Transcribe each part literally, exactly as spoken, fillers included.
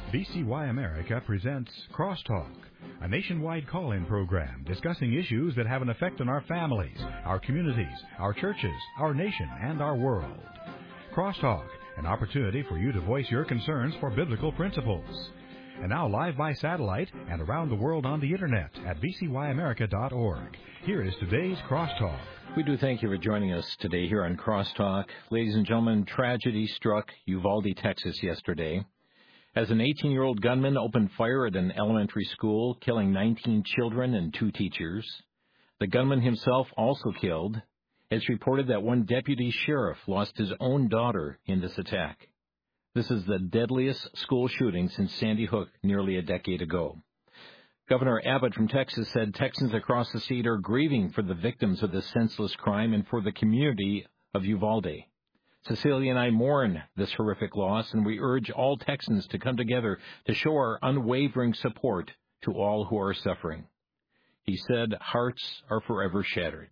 V C Y America presents Crosstalk, a nationwide call-in program discussing issues that have an effect on our families, our communities, our churches, our nation, and our world. Crosstalk, an opportunity for you to voice your concerns for biblical principles. And now live by satellite and around the world on the Internet at v c y america dot org. Here is today's Crosstalk. We do thank you for joining us today here on Crosstalk. Ladies and gentlemen, tragedy struck Uvalde, Texas yesterday, as an eighteen-year-old gunman opened fire at an elementary school, killing nineteen children and two teachers. The gunman himself also killed. It's reported that one deputy sheriff lost his own daughter in this attack. This is the deadliest school shooting since Sandy Hook nearly a decade ago. Governor Abbott from Texas said Texans across the state are grieving for the victims of this senseless crime and for the community of Uvalde. Cecilia and I mourn this horrific loss, and we urge all Texans to come together to show our unwavering support to all who are suffering. He said hearts are forever shattered.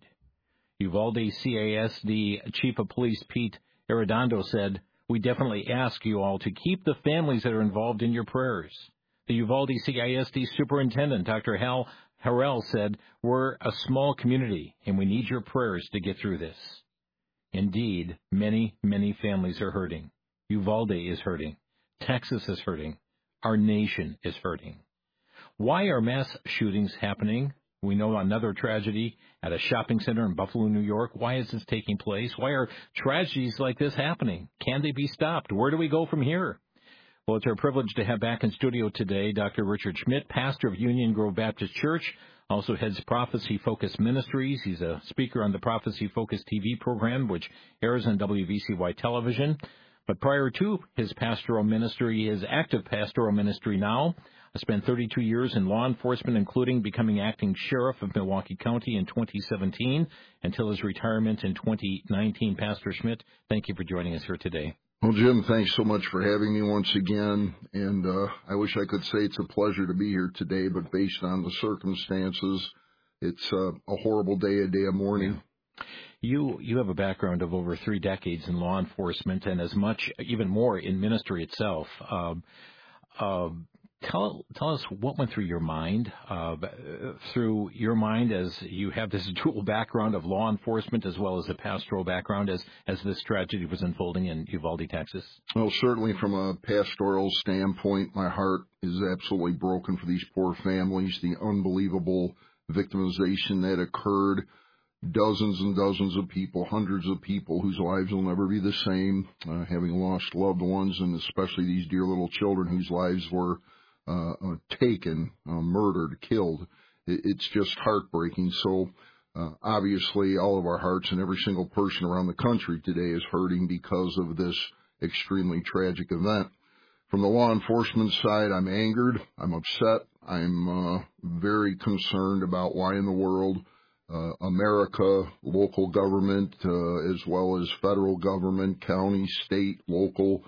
Uvalde C A S D Chief of Police Pete Arredondo said, "We definitely ask you all to keep the families that are involved in your prayers." The Uvalde C I S D Superintendent, Doctor Hal Harrell, said, "We're a small community, and we need your prayers to get through this." Indeed, many, many families are hurting. Uvalde is hurting. Texas is hurting. Our nation is hurting. Why are mass shootings happening? We know another tragedy at a shopping center in Buffalo, New York. Why is this taking place? Why are tragedies like this happening? Can they be stopped? Where do we go from here? Well, it's our privilege to have back in studio today Doctor Richard Schmidt, pastor of Union Grove Baptist Church, also heads Prophecy Focused Ministries. He's a speaker on the Prophecy Focused T V program, which airs on W V C Y television. But prior to his pastoral ministry, his active pastoral ministry now, I spent thirty-two years in law enforcement, including becoming acting sheriff of Milwaukee County in twenty seventeen until his retirement in twenty nineteen. Pastor Schmidt, thank you for joining us here today. Well, Jim, thanks so much for having me once again, and uh, I wish I could say it's a pleasure to be here today, but based on the circumstances, it's uh, a horrible day, a day of mourning. You you have a background of over three decades in law enforcement and as much, even more, in ministry itself. Uh, uh, tell tell us what went through your mind, uh, through your mind as you have this dual background of law enforcement as well as a pastoral background as, as this tragedy was unfolding in Uvalde, Texas. Well, certainly from a pastoral standpoint, my heart is absolutely broken for these poor families, the unbelievable victimization that occurred. Dozens and dozens of people, hundreds of people whose lives will never be the same, uh, having lost loved ones, and especially these dear little children whose lives were uh, uh, taken, uh, murdered, killed. It, it's just heartbreaking. So uh, obviously all of our hearts and every single person around the country today is hurting because of this extremely tragic event. From the law enforcement side, I'm angered, I'm upset, I'm uh, very concerned about why in the world Uh, America, local government, uh, as well as federal government, county, state, local,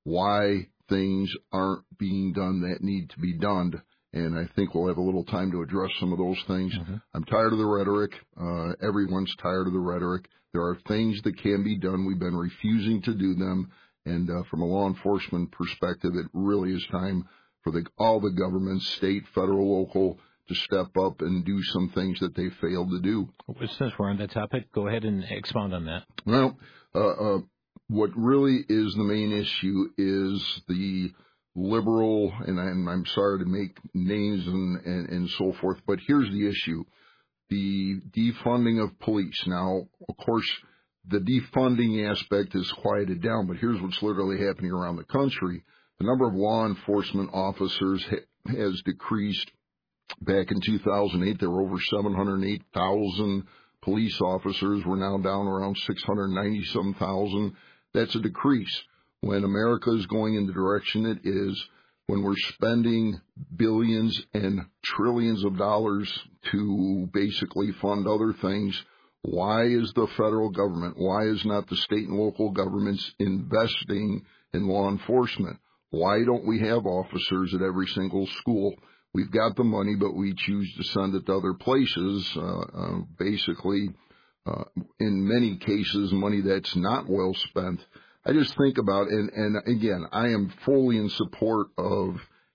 why things aren't being done that need to be done. And I think we'll have a little time to address some of those things. Mm-hmm. I'm tired of the rhetoric. Uh, everyone's tired of the rhetoric. There are things that can be done. We've been refusing to do them. And uh, from a law enforcement perspective, it really is time for the, all the governments, state, federal, local, to step up and do some things that they failed to do. Since we're on that topic, go ahead and expound on that. Well, uh, uh, what really is the main issue is the liberal, and I'm, I'm sorry to make names and, and, and so forth, but here's the issue. The defunding of police. Now, of course, the defunding aspect is quieted down, but here's what's literally happening around the country. The number of law enforcement officers ha- has decreased. Back in two thousand eight, there were over seven hundred eight thousand police officers. We're now down around six hundred ninety-some thousand. That's a decrease. When America is going in the direction it is, when we're spending billions and trillions of dollars to basically fund other things, why is the federal government, why is not the state and local governments investing in law enforcement? Why don't we have officers at every single school? We've got the money, but we choose to send it to other places, uh, uh, basically, uh, in many cases, money that's not well spent. I just think about, and, and again, I am fully in support of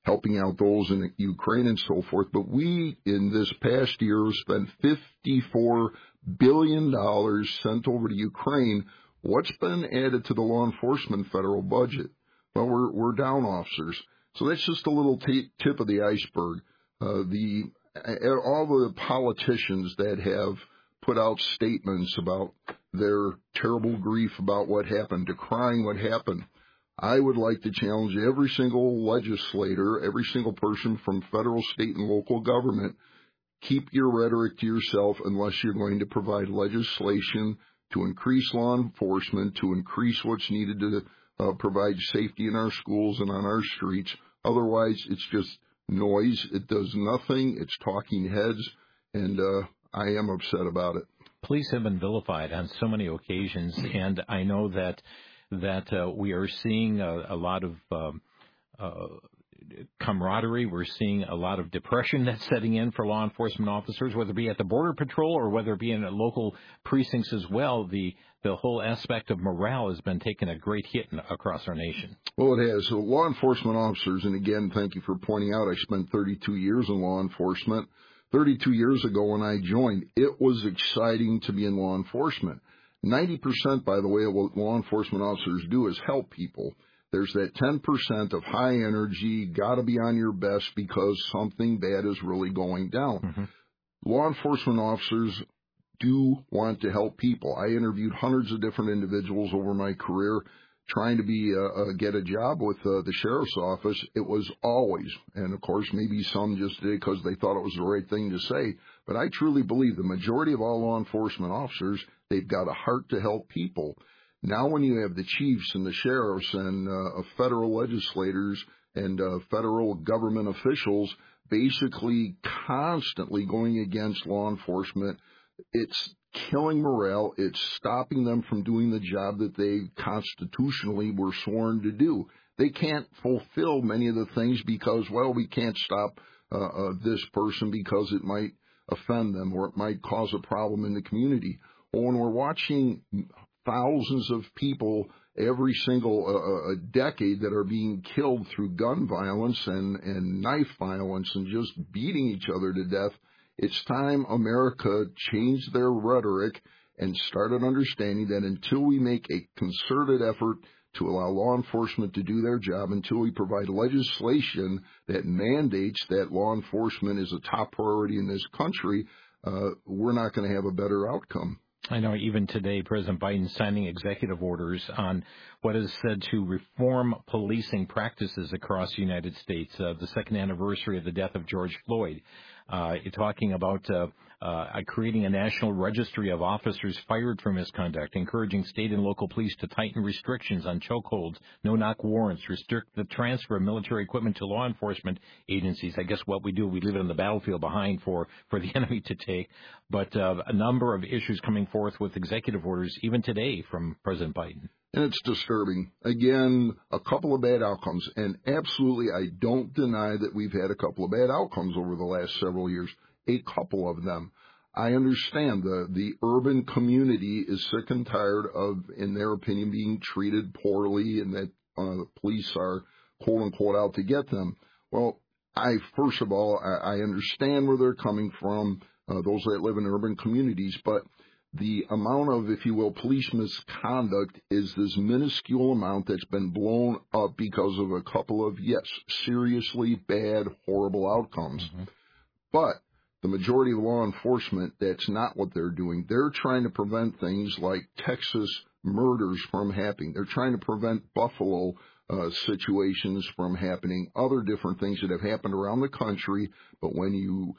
helping out those in Ukraine and so forth. But we, in this past year, spent fifty-four billion dollars sent over to Ukraine. What's been added to the law enforcement federal budget? Well, we're, we're down officers. So that's just a little t- tip of the iceberg. Uh, the all the politicians that have put out statements about their terrible grief about what happened, decrying what happened. I would like to challenge every single legislator, every single person from federal, state, and local government, keep your rhetoric to yourself unless you're going to provide legislation to increase law enforcement, to increase what's needed to uh, provide safety in our schools and on our streets. Otherwise, it's just noise. It does nothing. It's talking heads, and uh, I am upset about it. Police have been vilified on so many occasions, and I know that that uh, we are seeing a, a lot of um, uh, camaraderie. We're seeing a lot of depression that's setting in for law enforcement officers, whether it be at the Border Patrol or whether it be in local precincts as well. The the whole aspect of morale has been taking a great hit in, across our nation. Well, it has. So law enforcement officers, and again, thank you for pointing out, I spent thirty-two years in law enforcement. thirty-two years ago when I joined, it was exciting to be in law enforcement. ninety percent, by the way, of what law enforcement officers do is help people. There's that ten percent of high energy, got to be on your best because something bad is really going down. Mm-hmm. Law enforcement officers do want to help people. I interviewed hundreds of different individuals over my career trying to be uh, uh, get a job with uh, the sheriff's office. It was always, and of course maybe some just did because they thought it was the right thing to say, but I truly believe the majority of all law enforcement officers, they've got a heart to help people. Now when you have the chiefs and the sheriffs and uh, federal legislators and uh, federal government officials basically constantly going against law enforcement, it's killing morale. It's stopping them from doing the job that they constitutionally were sworn to do. They can't fulfill many of the things because, well, we can't stop uh, uh, this person because it might offend them or it might cause a problem in the community. Well, when we're watching thousands of people every single uh, a decade that are being killed through gun violence and, and knife violence and just beating each other to death, it's time America changed their rhetoric and started understanding that until we make a concerted effort to allow law enforcement to do their job, until we provide legislation that mandates that law enforcement is a top priority in this country, uh, we're not going to have a better outcome. I know even today, President Biden signing executive orders on what is said to reform policing practices across the United States, uh, the second anniversary of the death of George Floyd. Uh, talking about uh, uh, creating a national registry of officers fired for misconduct, encouraging state and local police to tighten restrictions on chokeholds, no-knock warrants, restrict the transfer of military equipment to law enforcement agencies. I guess what we do, we leave it on the battlefield behind for, for the enemy to take. But uh, a number of issues coming forth with executive orders, even today, from President Biden. And it's disturbing. Again, a couple of bad outcomes. And absolutely, I don't deny that we've had a couple of bad outcomes over the last several years, a couple of them. I understand the, the urban community is sick and tired of, in their opinion, being treated poorly and that uh, the police are, quote unquote, out to get them. Well, I, first of all, I, I understand where they're coming from, uh, those that live in urban communities, but the amount of, if you will, police misconduct is this minuscule amount that's been blown up because of a couple of, yes, seriously bad, horrible outcomes. Mm-hmm. But the majority of law enforcement, that's not what they're doing. They're trying to prevent things like Texas murders from happening. They're trying to prevent Buffalo uh, situations from happening, other different things that have happened around the country. But when you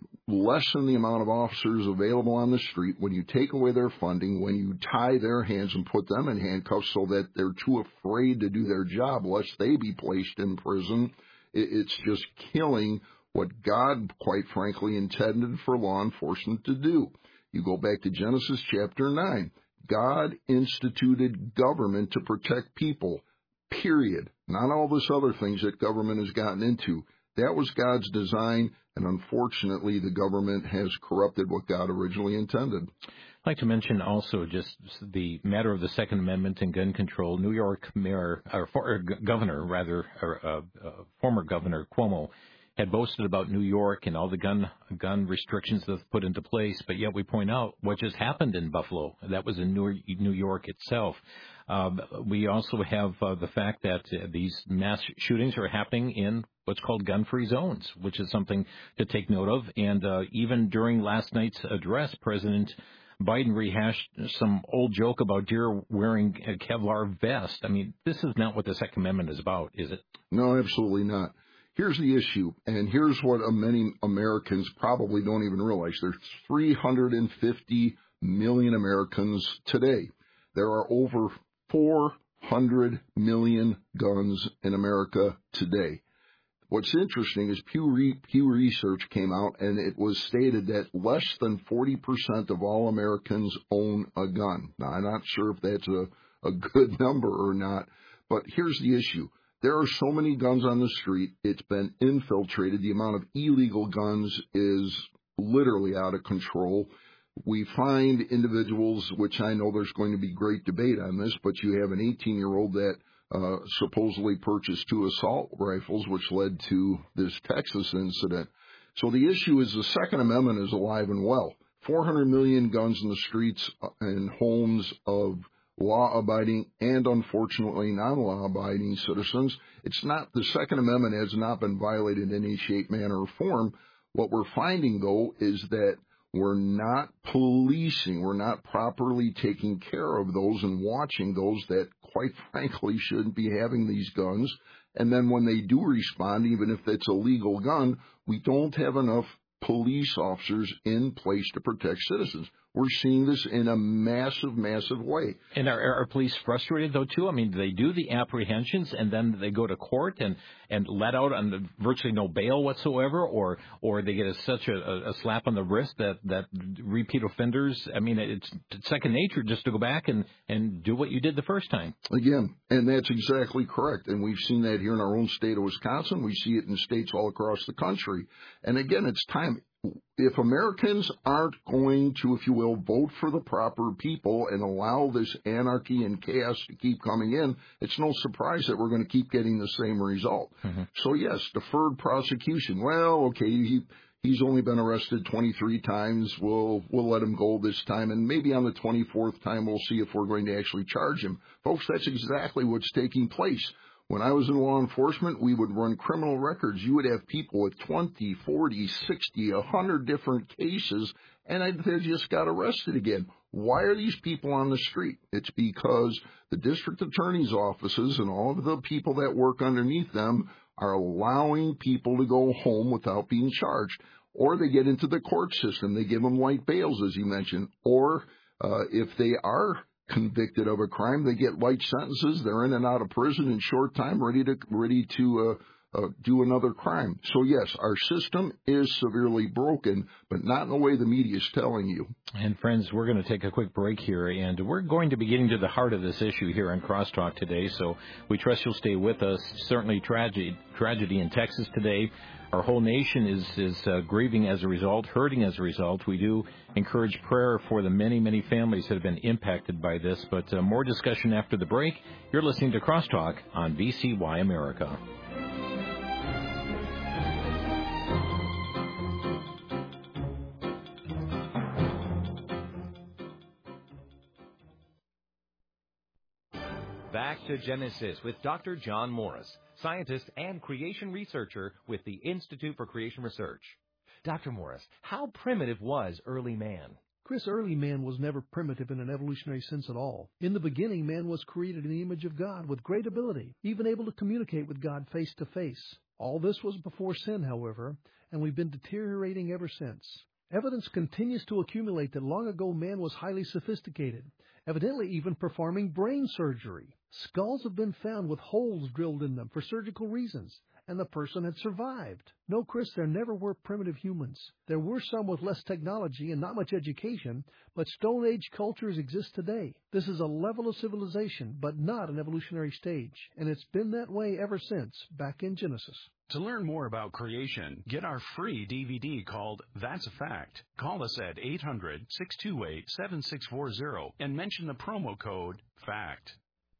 lessen the amount of officers available on the street, when you take away their funding, when you tie their hands and put them in handcuffs so that they're too afraid to do their job lest they be placed in prison, it's just killing what God, quite frankly, intended for law enforcement to do. You go back to Genesis chapter nine. God instituted government to protect people, period. Not all this other things that government has gotten into. That was God's design, and unfortunately, the government has corrupted what God originally intended. I'd like to mention also just the matter of the Second Amendment and gun control. New York Mayor, or, or Governor, rather, or uh, uh, former Governor Cuomo had boasted about New York and all the gun gun restrictions that put into place, but yet we point out what just happened in Buffalo. That was in New, New York itself. Um, we also have uh, the fact that uh, these mass shootings are happening in what's called gun-free zones, which is something to take note of. And uh, even during last night's address, President Biden rehashed some old joke about deer wearing a Kevlar vest. I mean, this is not what the Second Amendment is about, is it? No, absolutely not. Here's the issue, and here's what many Americans probably don't even realize. There's three hundred fifty million Americans today. There are over four hundred million guns in America today. What's interesting is Pew, Re- Pew Research came out, and it was stated that less than forty percent of all Americans own a gun. Now, I'm not sure if that's a, a good number or not, but here's the issue. There are so many guns on the street, it's been infiltrated. The amount of illegal guns is literally out of control. We find individuals, which I know there's going to be great debate on this, but you have an eighteen-year-old that uh, supposedly purchased two assault rifles, which led to this Texas incident. So the issue is the Second Amendment is alive and well. four hundred million guns in the streets and homes of law-abiding and, unfortunately, non-law-abiding citizens. It's not, the Second Amendment has not been violated in any shape, manner, or form. What we're finding, though, is that we're not policing, we're not properly taking care of those and watching those that, quite frankly, shouldn't be having these guns. And then when they do respond, even if it's a legal gun, we don't have enough police officers in place to protect citizens. We're seeing this in a massive, massive way. And are, are police frustrated, though, too? I mean, they do the apprehensions, and then they go to court and, and let out on virtually no bail whatsoever, or or they get a, such a, a slap on the wrist that, that repeat offenders, I mean, it's, it's second nature just to go back and, and do what you did the first time. Again, and that's exactly correct. And we've seen that here in our own state of Wisconsin. We see it in states all across the country. And again, it's time. If Americans aren't going to, if you will, vote for the proper people and allow this anarchy and chaos to keep coming in, it's no surprise that we're going to keep getting the same result. Mm-hmm. So, yes, deferred prosecution. Well, okay, he he's only been arrested twenty-three times. We'll, we'll let him go this time, and maybe on the twenty-fourth time we'll see if we're going to actually charge him. Folks, that's exactly what's taking place. When I was in law enforcement, we would run criminal records. You would have people with twenty, forty, sixty, one hundred different cases, and they just got arrested again. Why are these people on the street? It's because the district attorney's offices and all of the people that work underneath them are allowing people to go home without being charged. Or they get into the court system. They give them light bails, as you mentioned. Or uh, if they are convicted of a crime, they get light sentences. They're in and out of prison in short time, ready to ready to uh, uh, do another crime. So yes, our system is severely broken, but not in the way the media is telling you. And friends, we're going to take a quick break here, and we're going to be getting to the heart of this issue here on Crosstalk today. So we trust you'll stay with us. Certainly, tragedy tragedy in Texas today. Our whole nation is is uh, grieving as a result, hurting as a result. We do encourage prayer for the many, many families that have been impacted by this. But uh, more discussion after the break. You're listening to Crosstalk on V C Y America. Back to Genesis with Doctor John Morris, scientist and creation researcher with the Institute for Creation Research. Doctor Morris, how primitive was early man? Chris, early man was never primitive in an evolutionary sense at all. In the beginning, man was created in the image of God with great ability, even able to communicate with God face to face. All this was before sin, however, and we've been deteriorating ever since. Evidence continues to accumulate that long ago man was highly sophisticated, evidently even performing brain surgery. Skulls have been found with holes drilled in them for surgical reasons, and the person had survived. No, Chris, there never were primitive humans. There were some with less technology and not much education, but Stone Age cultures exist today. This is a level of civilization, but not an evolutionary stage, and it's been that way ever since, back in Genesis. To learn more about creation, get our free D V D called That's a Fact. Call us at eight hundred, six two eight, seven six four zero and mention the promo code FACT.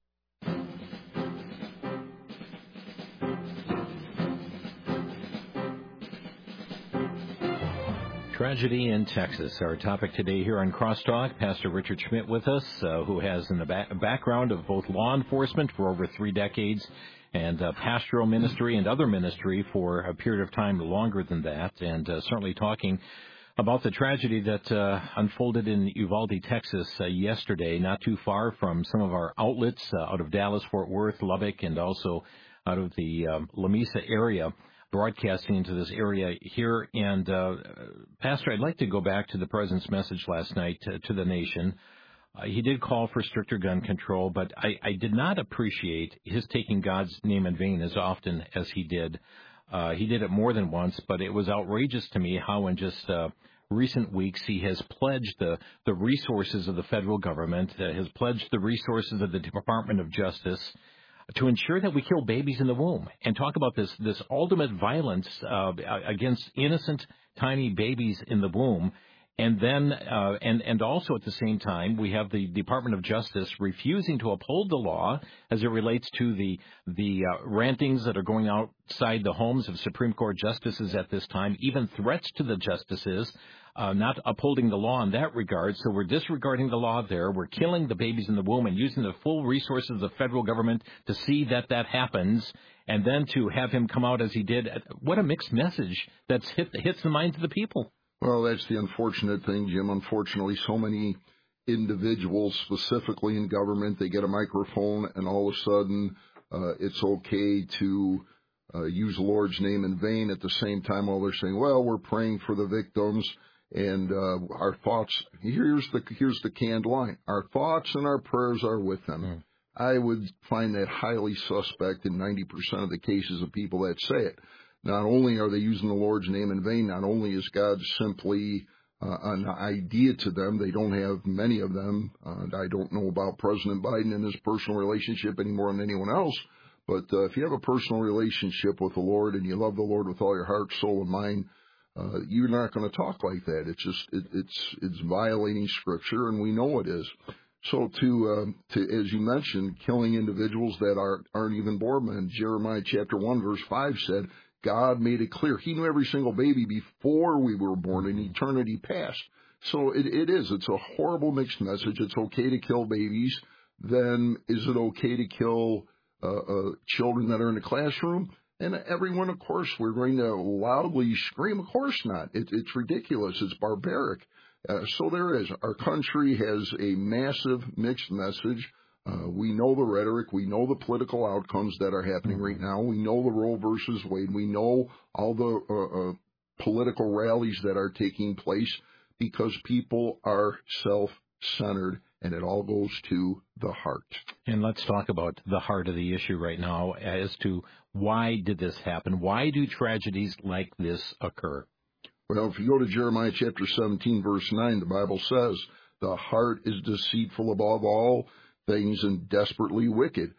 Tragedy in Texas, our topic today here on Crosstalk. Pastor Richard Schmidt with us, uh, who has in the ba- background of both law enforcement for over three decades and uh, pastoral ministry and other ministry for a period of time longer than that, and uh, certainly talking about the tragedy that uh, unfolded in Uvalde, Texas uh, yesterday, not too far from some of our outlets uh, out of Dallas, Fort Worth, Lubbock, and also out of the um, Lamesa area, broadcasting into this area here. And, uh, Pastor, I'd like to go back to the President's message last night to, to the nation. Uh, he did call for stricter gun control, but I, I did not appreciate his taking God's name in vain as often as he did. Uh, he did it more than once, but it was outrageous to me how in just uh, recent weeks he has pledged the, the resources of the federal government, uh, has pledged the resources of the Department of Justice to ensure that we kill babies in the womb, and talk about this, this ultimate violence uh, against innocent, tiny babies in the womb. And then, uh, and, and also at the same time, we have the Department of Justice refusing to uphold the law as it relates to the, the uh, rantings that are going outside the homes of Supreme Court justices at this time, even threats to the justices, uh, not upholding the law in that regard. So we're disregarding the law there. We're killing the babies in the womb and using the full resources of the federal government to see that that happens. And then to have him come out as he did, what a mixed message that's hit, hits the minds of the people. Well, that's the unfortunate thing, Jim. Unfortunately, so many individuals, specifically in government, they get a microphone and all of a sudden uh, it's okay to uh, use the Lord's name in vain. At the same time, while they're saying, well, we're praying for the victims and uh, our thoughts, here's the here's the canned line, our thoughts and our prayers are with them. Mm. I would find that highly suspect in ninety percent of the cases of people that say it. Not only are they using the Lord's name in vain, not only is God simply uh, an idea to them, they don't have many of them. Uh, I don't know about President Biden and his personal relationship any more than anyone else, but uh, if you have a personal relationship with the Lord and you love the Lord with all your heart, soul, and mind, uh, you're not going to talk like that. It's just it, it's it's violating Scripture, and we know it is. So to, um, to, as you mentioned, killing individuals that are, aren't even born, and Jeremiah chapter one, verse five said, God made it clear. He knew every single baby before we were born in eternity past. So it, it is. It's a horrible mixed message. It's okay to kill babies. Then is it okay to kill uh, uh, children that are in the classroom? And everyone, of course, we're going to loudly scream. Of course not. It, it's ridiculous. It's barbaric. Uh, so there is. Our country has a massive mixed message. Uh, we know the rhetoric. We know the political outcomes that are happening right now. We know the Roe versus Wade. We know all the uh, uh, political rallies that are taking place because people are self-centered, and it all goes to the heart. And let's talk about the heart of the issue right now as to why did this happen? Why do tragedies like this occur? Well, if you go to Jeremiah chapter seventeen, verse nine, the Bible says, the heart is deceitful above all things and desperately wicked.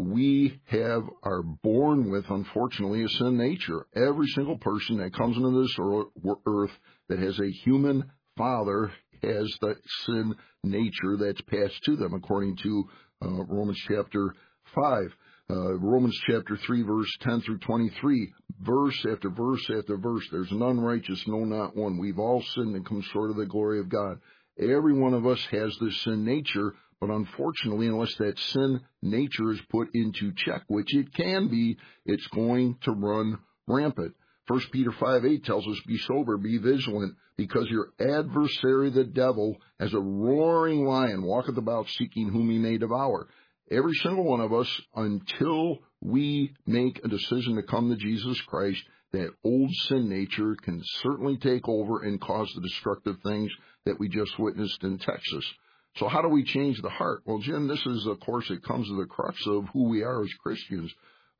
We have are born with, unfortunately, a sin nature. Every single person that comes into this earth that has a human father has the sin nature that's passed to them, according to uh, Romans chapter five. Uh, Romans chapter three, verse ten through twenty-three, verse after verse after verse. There's none righteous, no, not one. We've all sinned and come short of the glory of God. Every one of us has this sin nature. But unfortunately, unless that sin nature is put into check, which it can be, it's going to run rampant. First Peter five eight tells us, be sober, be vigilant, because your adversary, the devil, as a roaring lion, walketh about seeking whom he may devour. Every single one of us, until we make a decision to come to Jesus Christ, that old sin nature can certainly take over and cause the destructive things that we just witnessed in Texas. So how do we change the heart? Well, Jim, this is, of course, it comes to the crux of who we are as Christians.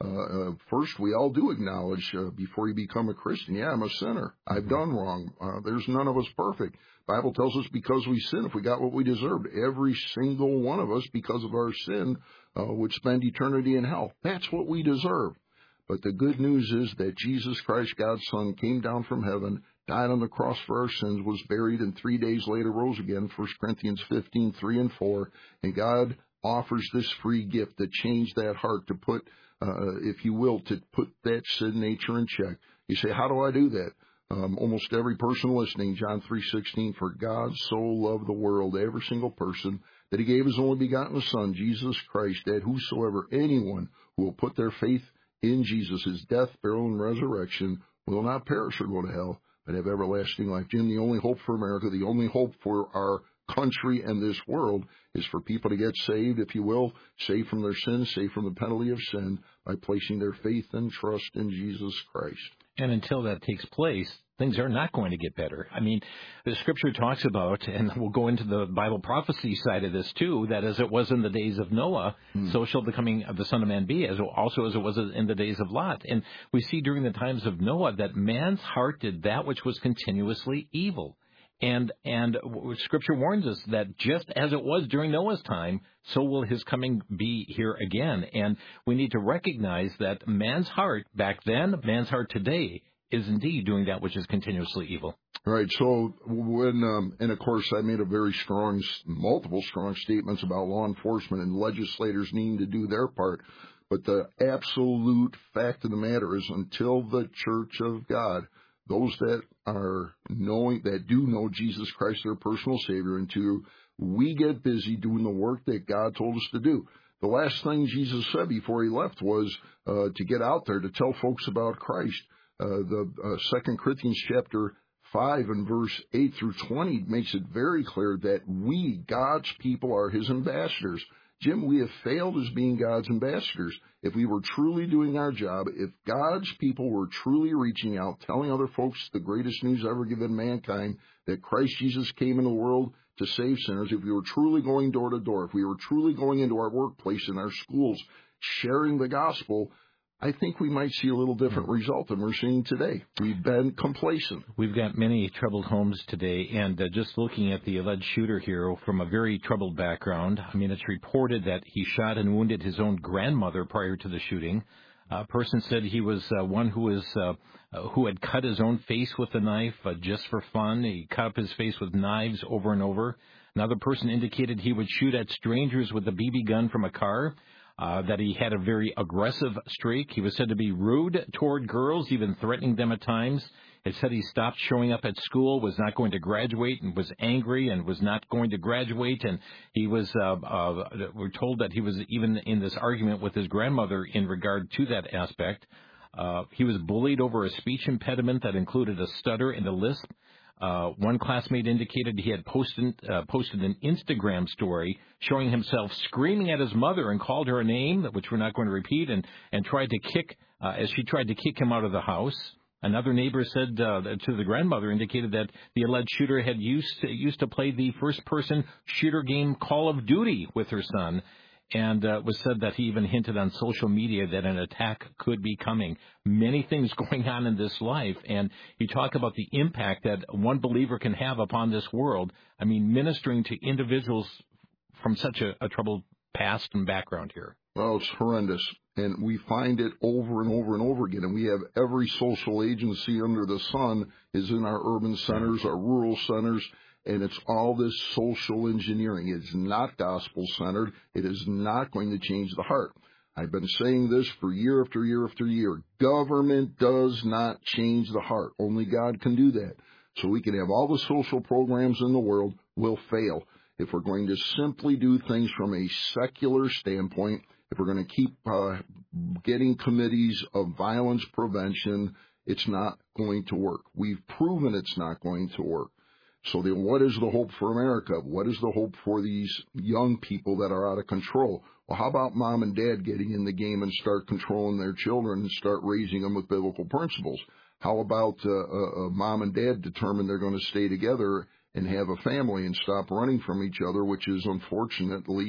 Uh, uh, first, we all do acknowledge uh, before you become a Christian, yeah, I'm a sinner. I've done wrong. Uh, there's none of us perfect. Bible tells us because we sin, if we got what we deserved, every single one of us, because of our sin, uh, would spend eternity in hell. That's what we deserve. But the good news is that Jesus Christ, God's Son, came down from heaven, died on the cross for our sins, was buried, and three days later rose again, First Corinthians fifteen, three and four. And God offers this free gift to change that heart, to put, uh, if you will, to put that sin nature in check. You say, how do I do that? Um, almost every person listening, John three sixteen, for God so loved the world, every single person, that he gave his only begotten Son, Jesus Christ, that whosoever, anyone who will put their faith in Jesus, his death, burial, and resurrection, will not perish or go to hell, but have everlasting life. Jim, the only hope for America, the only hope for our country and this world is for people to get saved, if you will, saved from their sins, saved from the penalty of sin, by placing their faith and trust in Jesus Christ. And until that takes place, things are not going to get better. I mean, the Scripture talks about, and we'll go into the Bible prophecy side of this too, that as it was in the days of Noah, hmm. so shall the coming of the Son of Man be, as also as it was in the days of Lot. And we see during the times of Noah that man's heart did that which was continuously evil. And and Scripture warns us that just as it was during Noah's time, so will his coming be here again. And we need to recognize that man's heart back then, man's heart today, is indeed doing that which is continuously evil. Right. So when, um, and of course, I made a very strong, multiple strong statements about law enforcement and legislators needing to do their part. But the absolute fact of the matter is, until the Church of God, those that are knowing, that do know Jesus Christ, their personal Savior, until we get busy doing the work that God told us to do. The last thing Jesus said before he left was uh, to get out there to tell folks about Christ. Uh, the uh, Second Corinthians chapter five and verse eight through twenty makes it very clear that we, God's people, are his ambassadors. Jim, we have failed as being God's ambassadors. If we were truly doing our job, if God's people were truly reaching out, telling other folks the greatest news ever given mankind, that Christ Jesus came into the world to save sinners, if we were truly going door to door, if we were truly going into our workplace and our schools, sharing the gospel, I think we might see a little different result than we're seeing today. We've been complacent. We've got many troubled homes today, and uh, just looking at the alleged shooter here from a very troubled background, I mean, it's reported that he shot and wounded his own grandmother prior to the shooting. A person said he was uh, one who was uh, uh, who had cut his own face with a knife uh, just for fun. He cut up his face with knives over and over. Another person indicated he would shoot at strangers with a B B gun from a car. Uh, that he had a very aggressive streak. He was said to be rude toward girls, even threatening them at times. It said he stopped showing up at school, was not going to graduate, and was angry and was not going to graduate. And he was, uh, uh, we're told that he was even in this argument with his grandmother in regard to that aspect. Uh, he was bullied over a speech impediment that included a stutter and a lisp. Uh, one classmate indicated he had posted, uh, posted an Instagram story showing himself screaming at his mother and called her a name, which we're not going to repeat, and, and tried to kick, uh, as she tried to kick him out of the house. Another neighbor said uh, to the grandmother, indicated that the alleged shooter had used to, used to play the first-person shooter game Call of Duty with her son, and uh, it was said that he even hinted on social media that an attack could be coming. Many things going on in this life, and you talk about the impact that one believer can have upon this world. I mean, ministering to individuals from such a, a troubled past and background here. Well, it's horrendous, and we find it over and over and over again, and we have every social agency under the sun is in our urban centers, our rural centers, and it's all this social engineering. It's not gospel-centered. It is not going to change the heart. I've been saying this for year after year after year. Government does not change the heart. Only God can do that. So we can have all the social programs in the world, will fail. If we're going to simply do things from a secular standpoint, if we're going to keep uh, getting committees of violence prevention, it's not going to work. We've proven it's not going to work. So then what is the hope for America? What is the hope for these young people that are out of control? Well, how about mom and dad getting in the game and start controlling their children and start raising them with biblical principles? How about uh, uh, mom and dad determine they're going to stay together and have a family and stop running from each other, which is unfortunately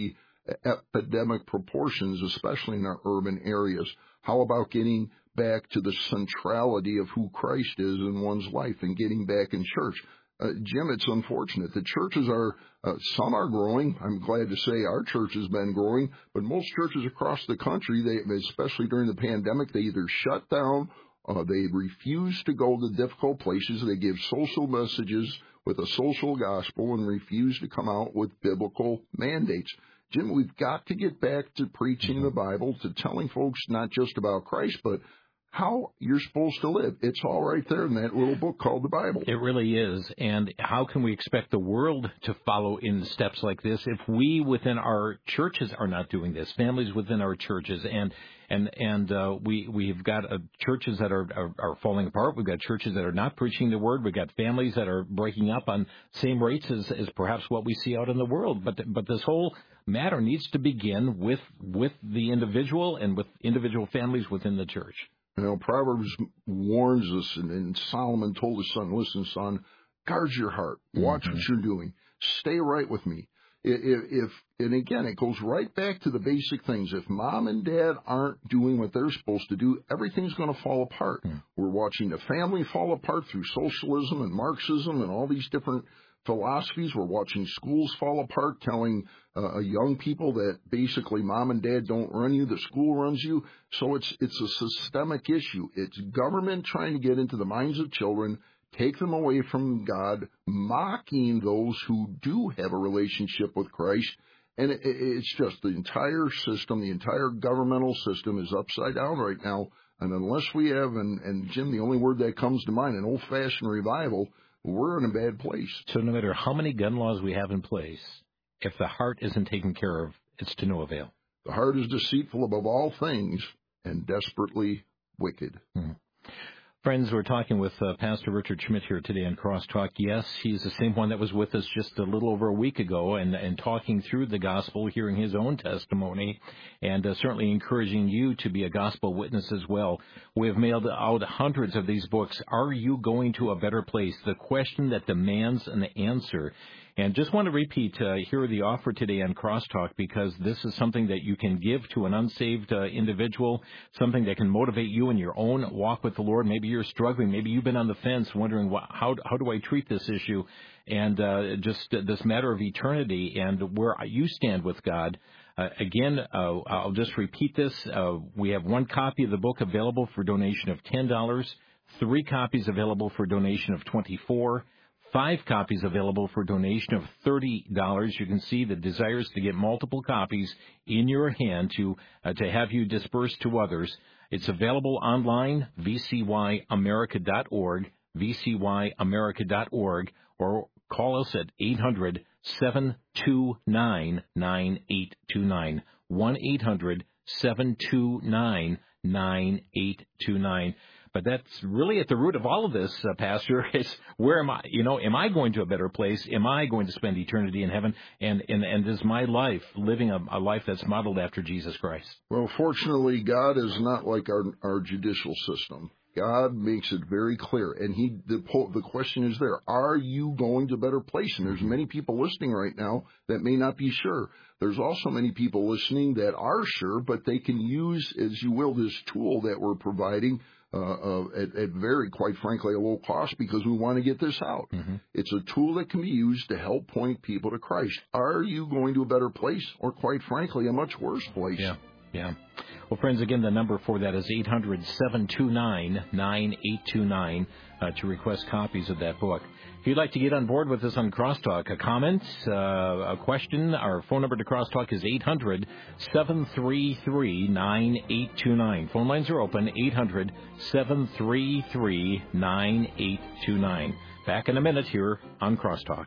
epidemic proportions, especially in our urban areas. How about getting back to the centrality of who Christ is in one's life and getting back in church? Uh, Jim, it's unfortunate. The churches are, uh, some are growing. I'm glad to say our church has been growing, but most churches across the country, they, especially during the pandemic, they either shut down, uh, they refuse to go to difficult places, they give social messages with a social gospel and refuse to come out with biblical mandates. Jim, we've got to get back to preaching the Bible, to telling folks not just about Christ, but how you're supposed to live. It's all right there in that little book called the Bible. It really is. And how can we expect the world to follow in steps like this if we within our churches are not doing this, families within our churches, and and and uh, we we've got uh, churches that are, are are falling apart. We've got churches that are not preaching the word. We've got families that are breaking up on same rates as, as perhaps what we see out in the world. But but this whole matter needs to begin with with the individual and with individual families within the church. You know, Proverbs warns us, and, and Solomon told his son, listen, son, guard your heart. Watch mm-hmm. what you're doing. Stay right with me. If, if and again, it goes right back to the basic things. If mom and dad aren't doing what they're supposed to do, everything's going to fall apart. Mm. We're watching the family fall apart through socialism and Marxism and all these different philosophies. We're watching schools fall apart, telling uh, young people that basically mom and dad don't run you, the school runs you. So it's it's a systemic issue. It's government trying to get into the minds of children, take them away from God, mocking those who do have a relationship with Christ. And it, it's just the entire system, the entire governmental system is upside down right now. And unless we have, and, and Jim, the only word that comes to mind, an old-fashioned revival, we're in a bad place. So no matter how many gun laws we have in place, if the heart isn't taken care of, it's to no avail. The heart is deceitful above all things and desperately wicked. Mm-hmm. Friends, we're talking with uh, Pastor Richard Schmidt here today on Crosstalk. Yes, he's the same one that was with us just a little over a week ago and, and talking through the gospel, hearing his own testimony, and uh, certainly encouraging you to be a gospel witness as well. We have mailed out hundreds of these books. Are you going to a better place? The question that demands an answer. And just want to repeat, uh, here the offer today on Crosstalk, because this is something that you can give to an unsaved uh, individual, something that can motivate you in your own walk with the Lord. Maybe you're struggling. Maybe you've been on the fence wondering, what, how, how do I treat this issue? And uh, just uh, this matter of eternity and where you stand with God. Uh, again, uh, I'll just repeat this. Uh, we have one copy of the book available for donation of ten dollars, three copies available for donation of twenty-four dollars. Five copies available for donation of thirty dollars. You can see the desires to get multiple copies in your hand to uh, to have you dispersed to others. It's available online, v c y america dot org, v c y america dot org, or call us at eight hundred, seven two nine, nine eight two nine, one eight hundred, seven two nine, nine eight two nine. But that's really at the root of all of this, uh, Pastor, is where am I, you know, am I going to a better place? Am I going to spend eternity in heaven? And and, and is my life living a, a life that's modeled after Jesus Christ? Well, fortunately, God is not like our, our judicial system. God makes it very clear. And he the, the question is there, are you going to a better place? And there's many people listening right now that may not be sure. There's also many people listening that are sure, but they can use, as you will, this tool that we're providing Uh, uh, at, at very, quite frankly, a low cost because we want to get this out. Mm-hmm. It's a tool that can be used to help point people to Christ. Are you going to a better place or, quite frankly, a much worse place? Yeah, yeah. Well, friends, again, the number for that is eight hundred, seven two nine, nine eight two nine uh, to request copies of that book. If you'd like to get on board with us on Crosstalk, a comment, uh, a question, our phone number to Crosstalk is eight hundred, seven three three, nine eight two nine. Phone lines are open, eight hundred, seven three three, nine eight two nine. Back in a minute here on Crosstalk.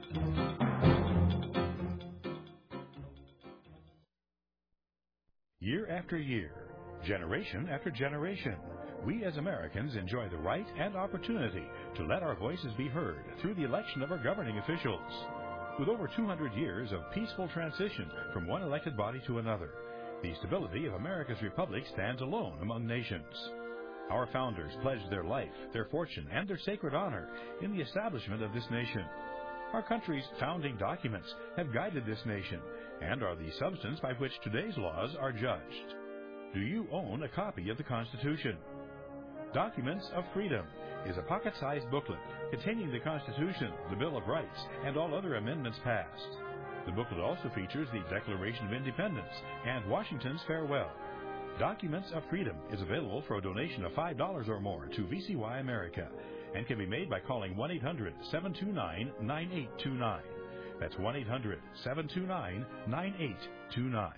Year after year, generation after generation, we as Americans enjoy the right and opportunity to let our voices be heard through the election of our governing officials. With over two hundred years of peaceful transition from one elected body to another, the stability of America's republic stands alone among nations. Our founders pledged their life, their fortune, and their sacred honor in the establishment of this nation. Our country's founding documents have guided this nation, and are the substance by which today's laws are judged. Do you own a copy of the Constitution? Documents of Freedom is a pocket-sized booklet containing the Constitution, the Bill of Rights, and all other amendments passed. The booklet also features the Declaration of Independence and Washington's Farewell. Documents of Freedom is available for a donation of five dollars or more to V C Y America and can be made by calling one eight hundred, seven two nine, nine eight two nine. That's one eight hundred, seven two nine, nine eight two nine.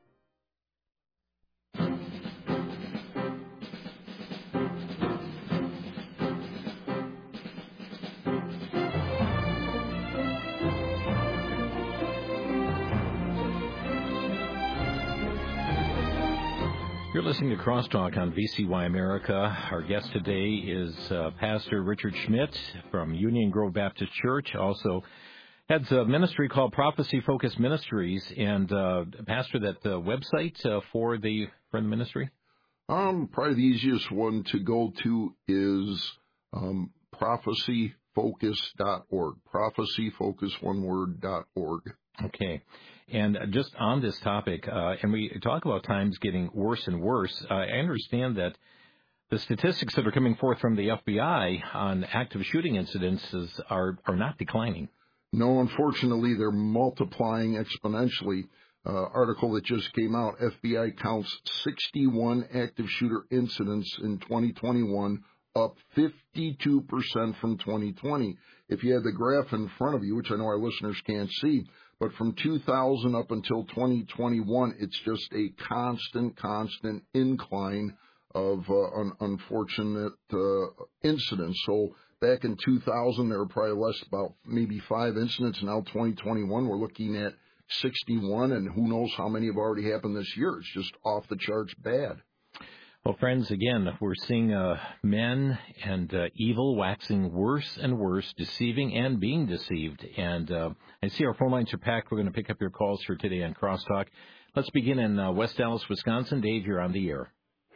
You're listening to Crosstalk on V C Y America. Our guest today is uh, Pastor Richard Schmidt from Union Grove Baptist Church. Also heads a ministry called Prophecy Focus Ministries. And uh, Pastor, that uh, website uh, for the for the ministry? Um, probably the easiest one to go to is um, prophecy focus dot org. prophecy focus one word dot org. Okay. And just on this topic, uh, and we talk about times getting worse and worse, uh, I understand that the statistics that are coming forth from the F B I on active shooting incidences are, are not declining. No, unfortunately, they're multiplying exponentially. Uh, article that just came out, F B I counts sixty-one active shooter incidents in twenty twenty-one, up fifty-two percent from twenty twenty. If you had the graph in front of you, which I know our listeners can't see, but from two thousand up until twenty twenty-one, it's just a constant, constant incline of uh, un- unfortunate uh, incidents. So back in two thousand, there were probably less, about maybe five incidents. Now twenty twenty-one, we're looking at sixty-one, and who knows how many have already happened this year. It's just off the charts bad. Well, friends, again, we're seeing uh, men and uh, evil waxing worse and worse, deceiving and being deceived. And uh, I see our phone lines are packed. We're going to pick up your calls here today on Crosstalk. Let's begin in uh, West Dallas, Wisconsin. Dave, you're on the air.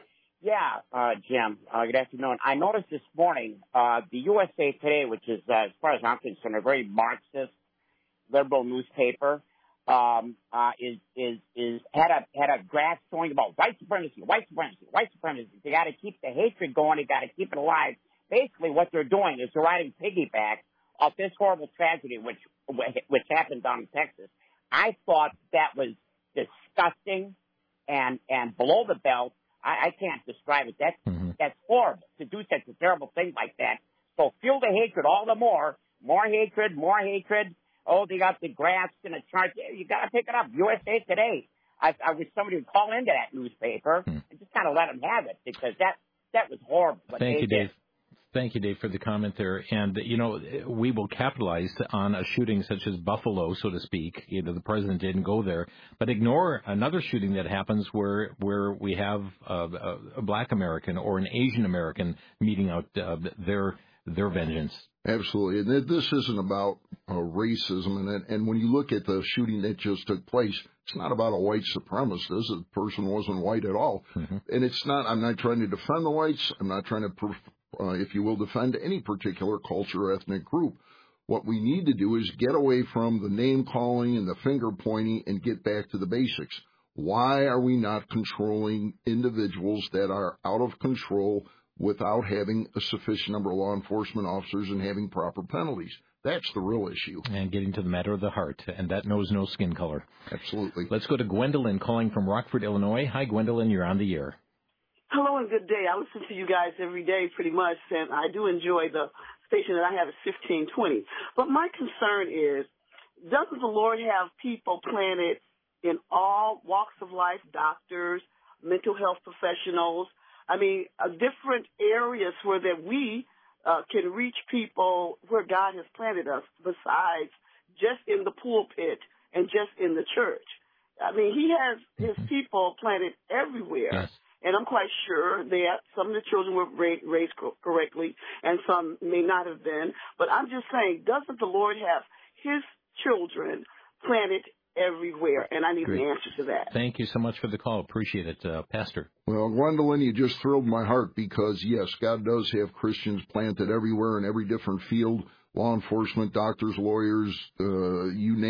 Yeah, uh, Jim, uh, good afternoon. I noticed this morning uh, the U S A Today, which is, uh, as far as I'm concerned, a very Marxist, liberal newspaper, Um, uh, is, is, is, had a, had a graph showing about white supremacy, white supremacy, white supremacy. They got to keep the hatred going. They got to keep it alive. Basically, what they're doing is they're riding piggyback off this horrible tragedy, which, which happened down in Texas. I thought that was disgusting and, and below the belt. I, I can't describe it. That's, mm-hmm. that's horrible to do such a terrible thing like that. So fuel the hatred all the more, more hatred, more hatred. Oh, they got the graphs and the charts. You got to pick it up. U S A Today. I, I wish somebody would call into that newspaper hmm. and just kind of let them have it, because that that was horrible. Thank you, Dave. Thank you, Dave, for the comment there. And, you know, we will capitalize on a shooting such as Buffalo, so to speak. You know, the president didn't go there. But ignore another shooting that happens where where we have a, a black American or an Asian American meeting out uh, their their vengeance. Absolutely. And this isn't about uh, racism. And, and when you look at the shooting that just took place, it's not about a white supremacist. The person wasn't white at all. Mm-hmm. And it's not, I'm not trying to defend the whites. I'm not trying to, uh, if you will, defend any particular culture or ethnic group. What we need to do is get away from the name calling and the finger pointing and get back to the basics. Why are we not controlling individuals that are out of control without having a sufficient number of law enforcement officers and having proper penalties? That's the real issue. And getting to the matter of the heart, and that knows no skin color. Absolutely. Let's go to Gwendolyn calling from Rockford, Illinois. Hi, Gwendolyn, you're on the air. Hello and good day. I listen to you guys every day pretty much, and I do enjoy the station that I have at fifteen twenty. But my concern is, doesn't the Lord have people planted in all walks of life, doctors, mental health professionals, I mean, uh, different areas where that we uh, can reach people where God has planted us, besides just in the pulpit and just in the church. I mean, he has his people planted everywhere. Yes. And I'm quite sure that some of the children were raised correctly and some may not have been. But I'm just saying, doesn't the Lord have his children planted everywhere? And I need Great. an answer to that. Thank you so much for the call. Appreciate it, uh, Pastor. Well, Gwendolyn, you just thrilled my heart, because, yes, God does have Christians planted everywhere in every different field, law enforcement, doctors, lawyers, uh, you name it.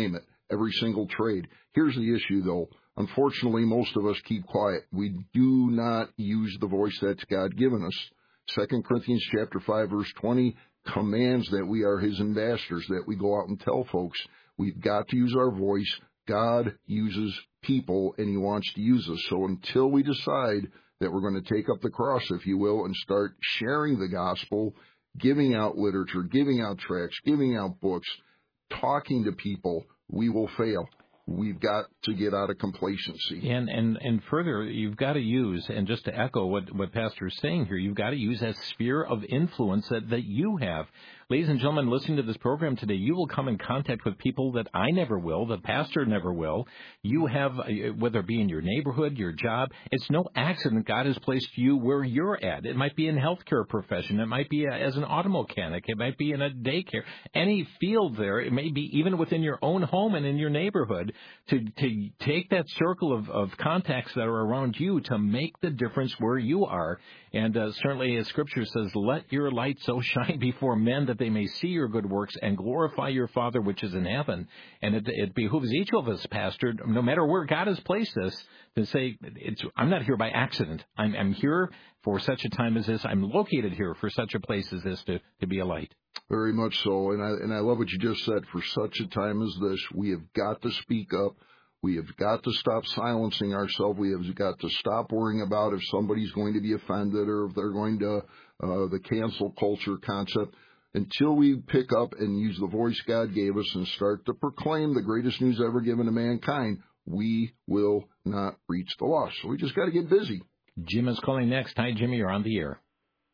every single trade. Here's the issue, though. Unfortunately, most of us keep quiet. We do not use the voice that's God given us. Second Corinthians chapter five, verse twenty commands that we are his ambassadors, that we go out and tell folks. We've got to use our voice. God uses people, and he wants to use us. So until we decide that we're going to take up the cross, if you will, and start sharing the gospel, giving out literature, giving out tracts, giving out books, talking to people, we will fail. We've got to get out of complacency. And and and further, you've got to use, and just to echo what, what Pastor is saying here, you've got to use that sphere of influence that, that you have. Ladies and gentlemen, listening to this program today, you will come in contact with people that I never will, the pastor never will. You have, whether it be in your neighborhood, your job, it's no accident God has placed you where you're at. It might be in healthcare profession. It might be as an auto mechanic. It might be in a daycare. Any field there, it may be even within your own home and in your neighborhood, to, to take that circle of, of contacts that are around you to make the difference where you are. And uh, certainly, as Scripture says, let your light so shine before men that they may see your good works and glorify your Father which is in heaven. And it, it behooves each of us, Pastor, no matter where God has placed us, to say, it's, I'm not here by accident. I'm, I'm here for such a time as this. I'm located here for such a place as this to, to be a light. Very much so. And I, and I love what you just said. For such a time as this, we have got to speak up. We have got to stop silencing ourselves. We have got to stop worrying about if somebody's going to be offended or if they're going to, uh, the cancel culture concept. Until we pick up and use the voice God gave us and start to proclaim the greatest news ever given to mankind, we will not reach the lost. So we just got to get busy. Jim is calling next. Hi, Jimmy. You're on the air.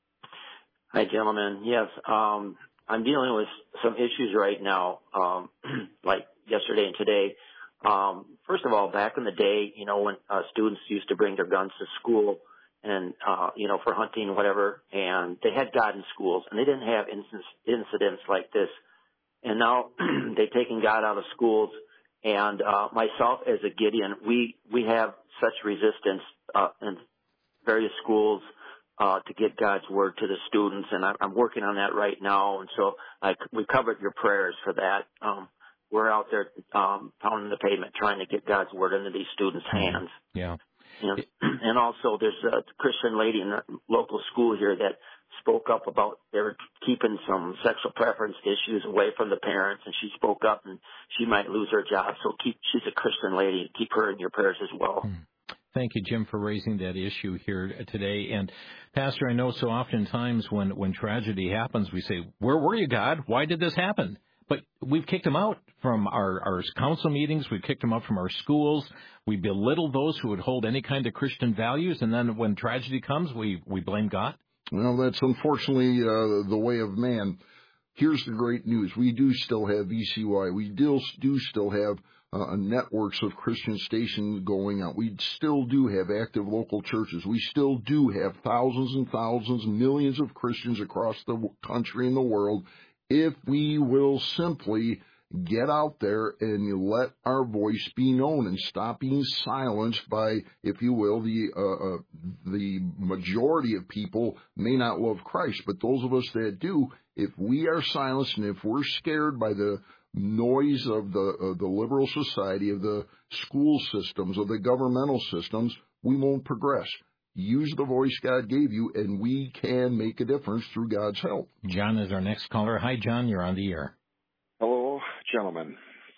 Hi, gentlemen. Yes, um, I'm dealing with some issues right now, um, like yesterday and today. Um, first of all, back in the day, you know, when uh, students used to bring their guns to school and, uh, you know, for hunting, whatever, and they had God in schools, and they didn't have incidents, incidents like this. And now they've taken God out of schools, and uh, myself as a Gideon, we, we have such resistance uh, in various schools uh, to get God's word to the students, and I, I'm working on that right now, and so I, we covered your prayers for that. Um, We're out there um, pounding the pavement trying to get God's word into these students' hands. Yeah. And, and also there's a Christian lady in the local school here that spoke up about they're keeping some sexual preference issues away from the parents, and she spoke up, and she might lose her job. So keep she's a Christian lady. Keep her in your prayers as well. Thank you, Jim, for raising that issue here today. And, Pastor, I know so oftentimes when, when tragedy happens, we say, where were you, God? Why did this happen? But we've kicked them out from our, our council meetings. We've kicked them out from our schools. We belittle those who would hold any kind of Christian values. And then when tragedy comes, we, we blame God. Well, that's unfortunately uh, the way of man. Here's the great news. We do still have V C Y. We do, do still have uh, networks of Christian stations going out. We still do have active local churches. We still do have thousands and thousands, millions of Christians across the country and the world. If we will simply get out there and let our voice be known and stop being silenced by, if you will, the uh, uh, the majority of people may not love Christ, but those of us that do, if we are silenced and if we're scared by the noise of the uh, the liberal society, of the school systems, of the governmental systems, we won't progress. Use the voice God gave you, and we can make a difference through God's help. John is our next caller. Hi, John. You're on the air. Hello, gentlemen.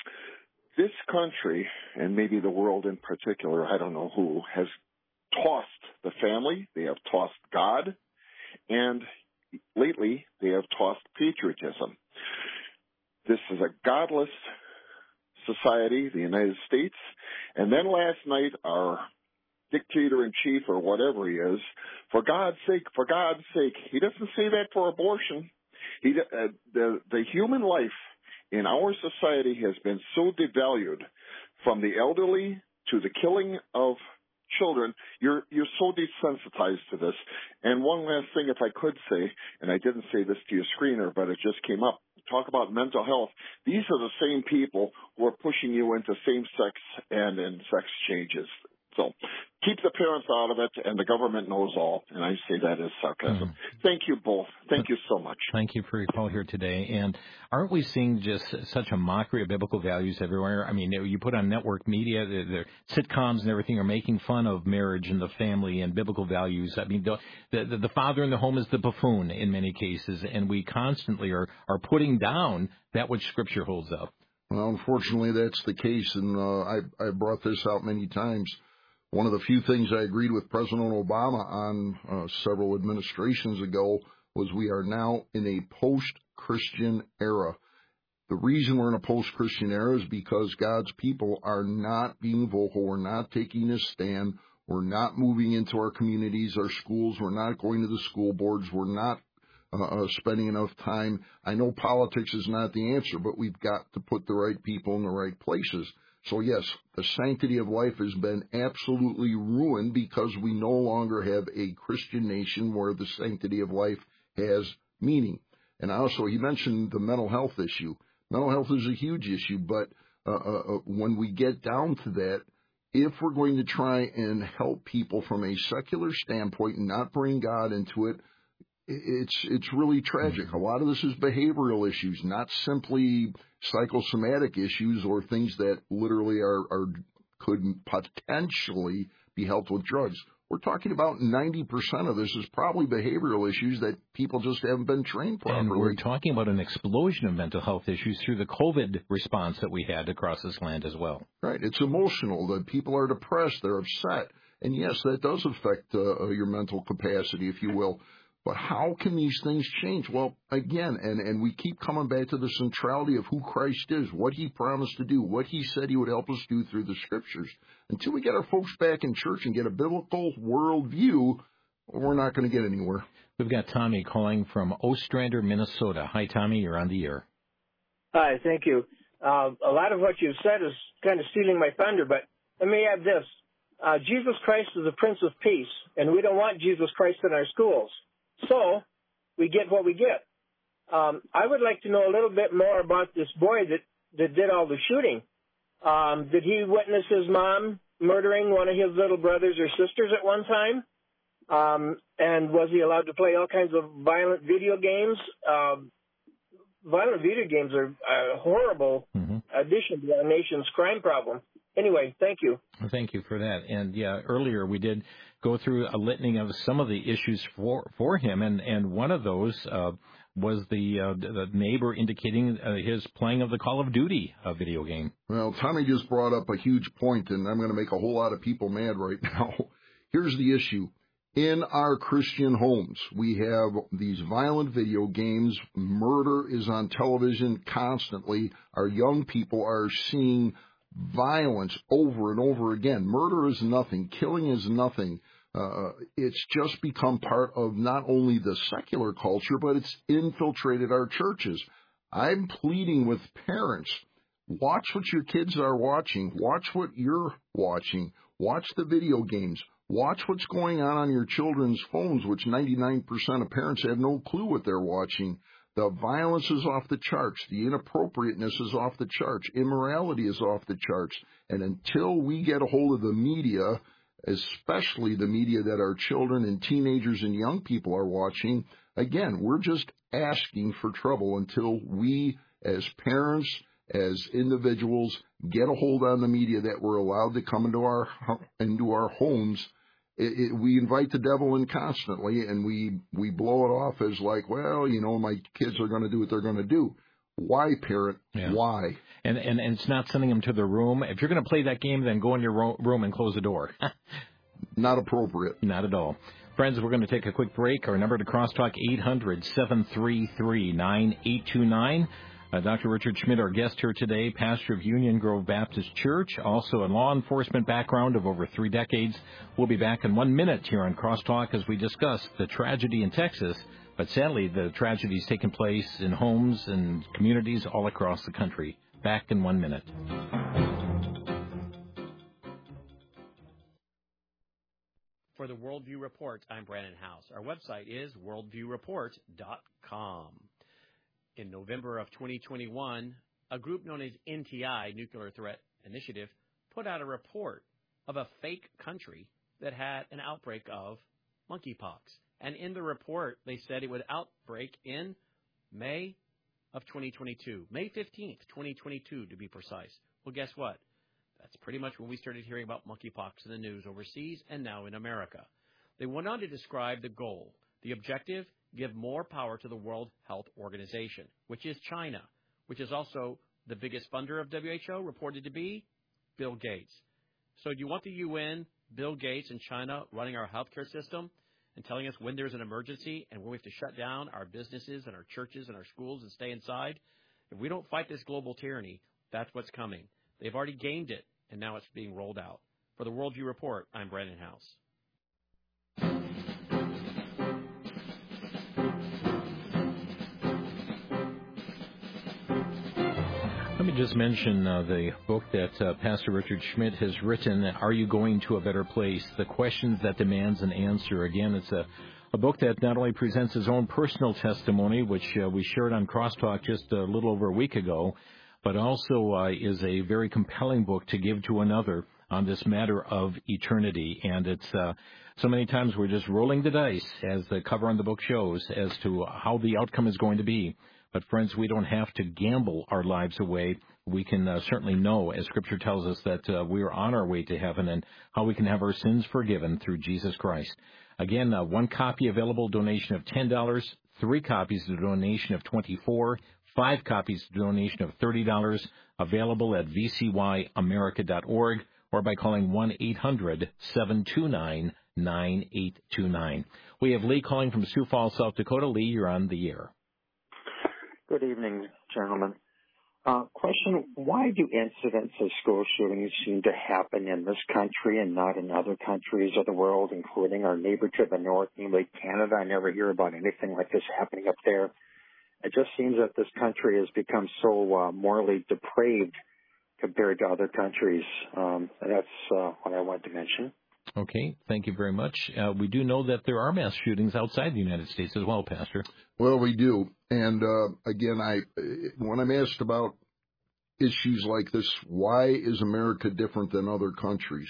This country, and maybe the world in particular, I don't know who, has tossed the family. They have tossed God. And lately, they have tossed patriotism. This is a godless society, the United States. And then last night, our dictator-in-chief or whatever he is, for God's sake, for God's sake. He doesn't say that for abortion. He, uh, the, the human life in our society has been so devalued, from the elderly to the killing of children. You're, you're so desensitized to this. And one last thing, if I could say, and I didn't say this to your screener, but it just came up. Talk about mental health. These are the same people who are pushing you into same-sex and in sex changes. So keep the parents out of it, and the government knows all. And I say that as sarcasm. Mm-hmm. Thank you both. Thank you so much. Thank you for your call here today. And aren't we seeing just such a mockery of biblical values everywhere? I mean, you put on network media, the, the sitcoms and everything are making fun of marriage and the family and biblical values. I mean, the, the, the father in the home is the buffoon in many cases, and we constantly are, are putting down that which Scripture holds up. Well, unfortunately, that's the case, and uh, I, I brought this out many times. One of the few things I agreed with President Obama on uh, several administrations ago was we are now in a post-Christian era. The reason we're in a post-Christian era is because God's people are not being vocal. We're not taking a stand. We're not moving into our communities, our schools. We're not going to the school boards. We're not uh, spending enough time. I know politics is not the answer, but we've got to put the right people in the right places. So, yes, the sanctity of life has been absolutely ruined because we no longer have a Christian nation where the sanctity of life has meaning. And also, he mentioned the mental health issue. Mental health is a huge issue, but uh, uh, when we get down to that, if we're going to try and help people from a secular standpoint and not bring God into it, it's it's really tragic. A lot of this is behavioral issues, not simply psychosomatic issues or things that literally are, are could potentially be helped with drugs. We're talking about ninety percent of this is probably behavioral issues that people just haven't been trained properly. And we're talking about an explosion of mental health issues through the COVID response that we had across this land as well. Right. It's emotional. The people are depressed. They're upset. And, yes, that does affect uh, your mental capacity, if you will. But how can these things change? Well, again, and, and we keep coming back to the centrality of who Christ is, what he promised to do, what he said he would help us do through the Scriptures. Until we get our folks back in church and get a biblical worldview, we're not going to get anywhere. We've got Tommy calling from Ostrander, Minnesota. Hi, Tommy. You're on the air. Hi, thank you. Uh, a lot of what you've said is kind of stealing my thunder, but let me add this. Uh, Jesus Christ is the Prince of Peace, and we don't want Jesus Christ in our schools. So we get what we get. Um, I would like to know a little bit more about this boy that, that did all the shooting. Um, did he witness his mom murdering one of his little brothers or sisters at one time? Um, and was he allowed to play all kinds of violent video games? Um, violent video games are a horrible mm-hmm. addition to our nation's crime problem. Anyway, thank you. Thank you for that. And, yeah, earlier we did go through a litany of some of the issues for for him, and, and one of those uh, was the, uh, the neighbor indicating uh, his playing of the Call of Duty uh, video game. Well, Tommy just brought up a huge point, and I'm going to make a whole lot of people mad right now. Here's the issue. In our Christian homes, we have these violent video games. Murder is on television constantly. Our young people are seeing violence over and over again. Murder is nothing. Killing is nothing. Uh, it's just become part of not only the secular culture, but it's infiltrated our churches. I'm pleading with parents, watch what your kids are watching. Watch what you're watching. Watch the video games. Watch what's going on on your children's phones, which ninety-nine percent of parents have no clue what they're watching. The violence is off the charts. The inappropriateness is off the charts. Immorality is off the charts. And until we get a hold of the media, especially the media that our children and teenagers and young people are watching, again, we're just asking for trouble until we, as parents, as individuals, get a hold on the media that we're allowed to come into our into our homes. It, it, we invite the devil in constantly, and we, we blow it off as like, well, you know, my kids are going to do what they're going to do. Why, parent? Yeah. Why? And, and and it's not sending them to the room. If you're going to play that game, then go in your ro- room and close the door. Not appropriate. Not at all. Friends, we're going to take a quick break. Our number to Crosstalk, eight hundred, seven three three, nine eight two nine. Uh, Doctor Richard Schmidt, our guest here today, pastor of Union Grove Baptist Church, also a law enforcement background of over three decades. We'll be back in one minute here on Crosstalk as we discuss the tragedy in Texas, but sadly the tragedy is taking place in homes and communities all across the country. Back in one minute. For the Worldview Report, I'm Brandon House. Our website is worldview report dot com. In November of twenty twenty-one, a group known as N T I, Nuclear Threat Initiative, put out a report of a fake country that had an outbreak of monkeypox. And in the report, they said it would outbreak in May of twenty twenty-two, May fifteenth, twenty twenty-two to be precise. Well, guess what? That's pretty much when we started hearing about monkeypox in the news overseas and now in America. They went on to describe the goal. The objective, give more power to the World Health Organization, which is China, which is also the biggest funder of W H O, reported to be Bill Gates. So do you want the U N, Bill Gates, and China running our healthcare system and telling us when there's an emergency and when we have to shut down our businesses and our churches and our schools and stay inside? If we don't fight this global tyranny, that's what's coming. They've already gained it, and now it's being rolled out. For the Worldview Report, I'm Brandon House. Let me just mention uh, the book that uh, Pastor Richard Schmidt has written, Are You Going to a Better Place? The Questions That Demands an Answer. Again, it's a, a book that not only presents his own personal testimony, which uh, we shared on Crosstalk just a little over a week ago, but also uh, is a very compelling book to give to another on this matter of eternity. And it's uh, so many times we're just rolling the dice, as the cover on the book shows, as to how the outcome is going to be. But, friends, we don't have to gamble our lives away. We can uh, certainly know, as Scripture tells us, that uh, we are on our way to heaven and how we can have our sins forgiven through Jesus Christ. Again, uh, one copy available, donation of ten dollars, three copies, a donation of twenty-four dollars, five copies, a donation of thirty dollars, available at v c y america dot org or by calling one eight hundred seven two nine nine eight two nine. We have Lee calling from Sioux Falls, South Dakota. Lee, you're on the air. Good evening, gentlemen. Uh, question, why do incidents of school shootings seem to happen in this country and not in other countries of the world, including our neighbor to the north, namely Canada? I never hear about anything like this happening up there. It just seems that this country has become so uh, morally depraved compared to other countries. Um, and that's uh, what I wanted to mention. Okay, thank you very much. Uh, we do know that there are mass shootings outside the United States as well, Pastor. Well, we do. And uh, again, I when I'm asked about issues like this, why is America different than other countries?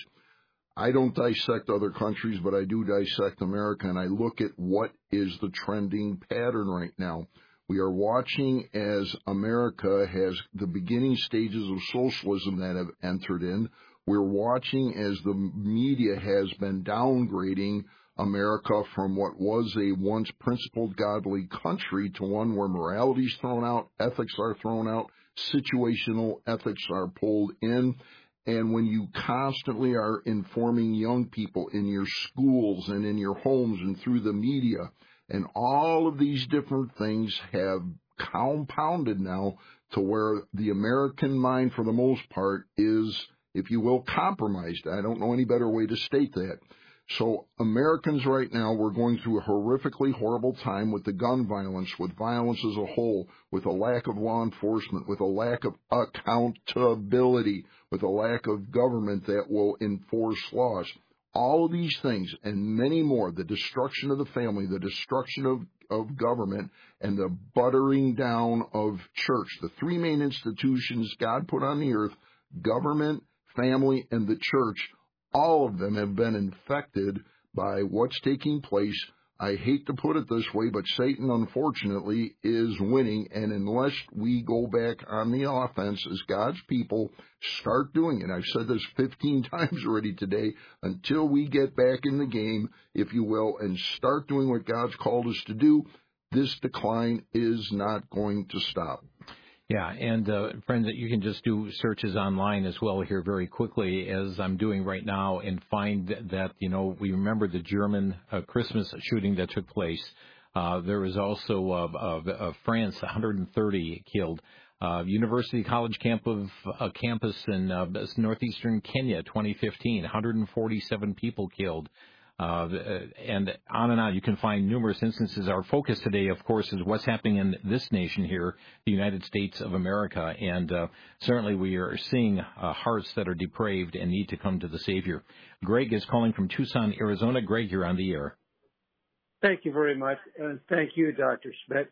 I don't dissect other countries, but I do dissect America, and I look at what is the trending pattern right now. We are watching as America has the beginning stages of socialism that have entered in. We're watching as the media has been downgrading America from what was a once principled godly country to one where morality is thrown out, ethics are thrown out, situational ethics are pulled in. And when you constantly are informing young people in your schools and in your homes and through the media, and all of these different things have compounded now to where the American mind, for the most part, is, if you will, compromised. I don't know any better way to state that. So Americans right now, we're going through a horrifically horrible time with the gun violence, with violence as a whole, with a lack of law enforcement, with a lack of accountability, with a lack of government that will enforce laws. All of these things and many more, the destruction of the family, the destruction of, of government, and the buttering down of church, the three main institutions God put on the earth, government, family, and the church, all of them have been infected by what's taking place. I hate to put it this way, but Satan, unfortunately, is winning. And unless we go back on the offense as God's people, start doing it. I've said this fifteen times already today, until we get back in the game, if you will, and start doing what God's called us to do, this decline is not going to stop. Yeah, and uh, friends, you can just do searches online as well here very quickly, as I'm doing right now, and find that, you know, we remember the German uh, Christmas shooting that took place. Uh, there was also uh, uh, uh, France, one hundred thirty killed. Uh, University College camp of, uh, campus in uh, northeastern Kenya, twenty fifteen, one hundred forty-seven people killed. Uh, and on and on. You can find numerous instances. Our focus today, of course, is what's happening in this nation here, the United States of America. And uh, certainly we are seeing uh, hearts that are depraved and need to come to the Savior. Greg is calling from Tucson, Arizona. Greg, you're on the air. Thank you very much. Uh, thank you, Doctor Schmidt.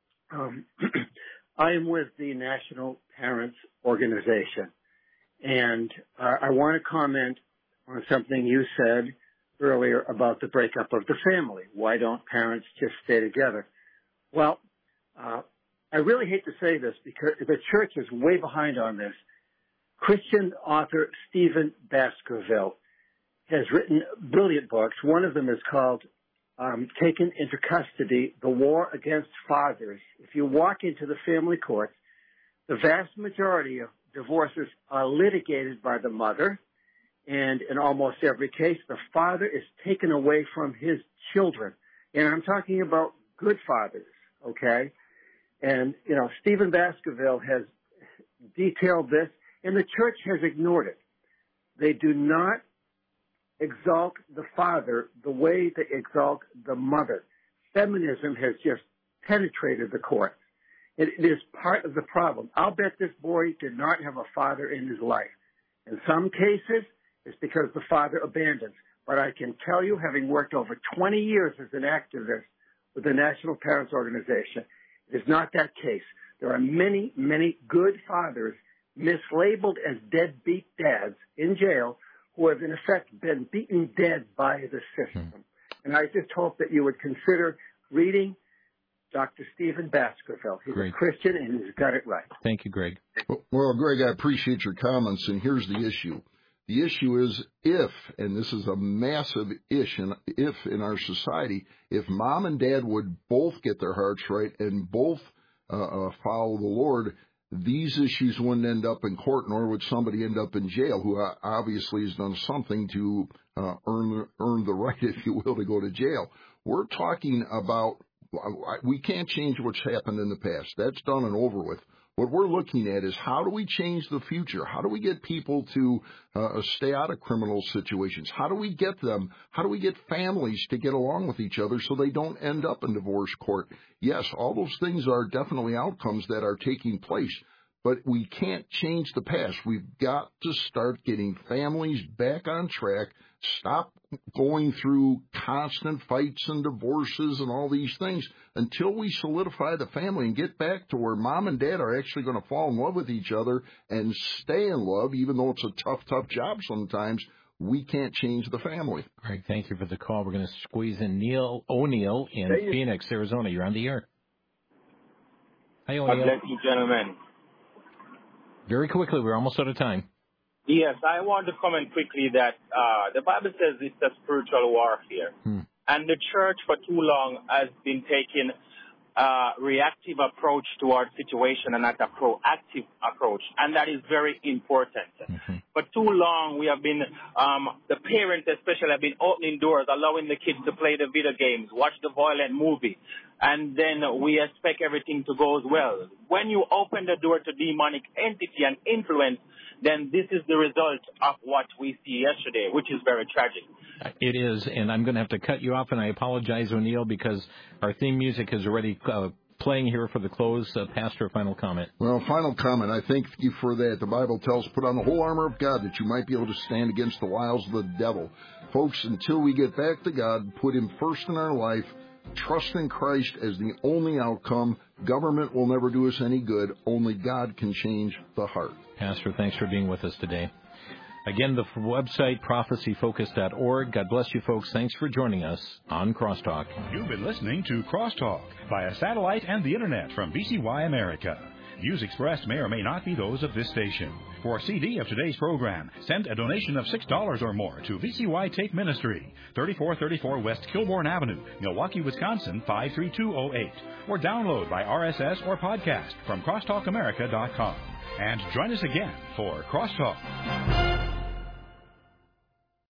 Um, I am with the National Parents Organization, and uh, I want to comment on something you said earlier about the breakup of the family. Why don't parents just stay together? Well, uh, I really hate to say this because the church is way behind on this. Christian author Stephen Baskerville has written brilliant books. One of them is called um, Taken into Custody, The War Against Fathers. If you walk into the family courts, the vast majority of divorces are litigated by the mother, and in almost every case, the father is taken away from his children. And I'm talking about good fathers, okay? And, you know, Stephen Baskerville has detailed this, and the church has ignored it. They do not exalt the father the way they exalt the mother. Feminism has just penetrated the court. It is part of the problem. I'll bet this boy did not have a father in his life. In some cases, it's because the father abandons. But I can tell you, having worked over twenty years as an activist with the National Parents Organization, it is not that case. There are many, many good fathers mislabeled as deadbeat dads in jail who have in effect been beaten dead by the system. Hmm. And I just hope that you would consider reading Doctor Stephen Baskerville. He's Great. a Christian, and he's got it right. Thank you, Greg. Well, Greg, I appreciate your comments, and here's the issue. The issue is if, and this is a massive ish in, if in our society, if mom and dad would both get their hearts right and both uh, uh, follow the Lord, these issues wouldn't end up in court, nor would somebody end up in jail who obviously has done something to uh, earn, earn the right, if you will, to go to jail. We're talking about, we can't change what's happened in the past. That's done and over with. What we're looking at is how do we change the future? How do we get people to uh, stay out of criminal situations? How do we get them? How do we get families to get along with each other so they don't end up in divorce court? Yes, all those things are definitely outcomes that are taking place, but we can't change the past. We've got to start getting families back on track, stop going through constant fights and divorces and all these things until we solidify the family and get back to where mom and dad are actually going to fall in love with each other and stay in love, even though it's a tough, tough job sometimes. We can't change the family. Greg, thank you for the call. We're going to squeeze in Neil O'Neill in hey, Phoenix, Arizona. You're on the air. Hi, O'Neill. God bless you, gentlemen. Very quickly, we're almost out of time. Yes, I want to comment quickly that uh, the Bible says it's a spiritual warfare. Hmm. And the church for too long has been taking a reactive approach to our situation and not a proactive approach. And that is very important. Mm-hmm. For too long, we have been, um, the parents especially have been opening doors, allowing the kids to play the video games, watch the violent movie. And then we expect everything to go well. When you open the door to demonic entity and influence, then this is the result of what we see yesterday, which is very tragic. It is, and I'm going to have to cut you off, and I apologize, O'Neill, because our theme music is already uh, playing here for the close. Uh, Pastor, final comment. Well, final comment. I thank you for that. The Bible tells, put on the whole armor of God that you might be able to stand against the wiles of the devil. Folks, until we get back to God, put him first in our life, trust in Christ as the only outcome. Government will never do us any good. Only God can change the heart. Pastor, thanks for being with us today. Again, the website, prophecy focus dot org. God bless you, folks. Thanks for joining us on Crosstalk. You've been listening to Crosstalk via satellite and the Internet from B C Y America. Views expressed may or may not be those of this station. For a C D of today's program, send a donation of six dollars or more to V C Y Take Ministry, thirty-four thirty-four West Kilbourne Avenue, Milwaukee, Wisconsin, five three two zero eight. Or download by R S S or podcast from crosstalk america dot com. And join us again for Crosstalk.